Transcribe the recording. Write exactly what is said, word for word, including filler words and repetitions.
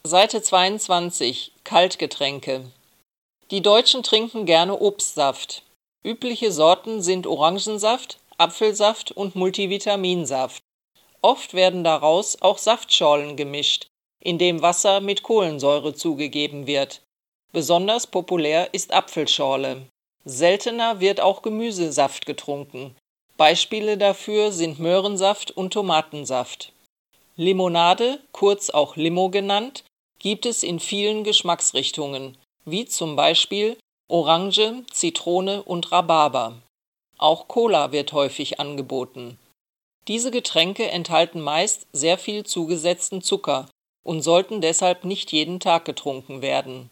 Seite zweiundzwanzig. Kaltgetränke. Die Deutschen trinken gerne Obstsaft. Übliche Sorten sind Orangensaft, Apfelsaft und Multivitaminsaft. Oft werden daraus auch Saftschorlen gemischt, in dem Wasser mit Kohlensäure zugegeben wird. Besonders populär ist Apfelschorle. Seltener wird auch Gemüsesaft getrunken. Beispiele dafür sind Möhrensaft und Tomatensaft. Limonade, kurz auch Limo genannt, gibt es in vielen Geschmacksrichtungen, wie zum Beispiel Orange, Zitrone und Rhabarber. Auch Cola wird häufig angeboten. Diese Getränke enthalten meist sehr viel zugesetzten Zucker und sollten deshalb nicht jeden Tag getrunken werden.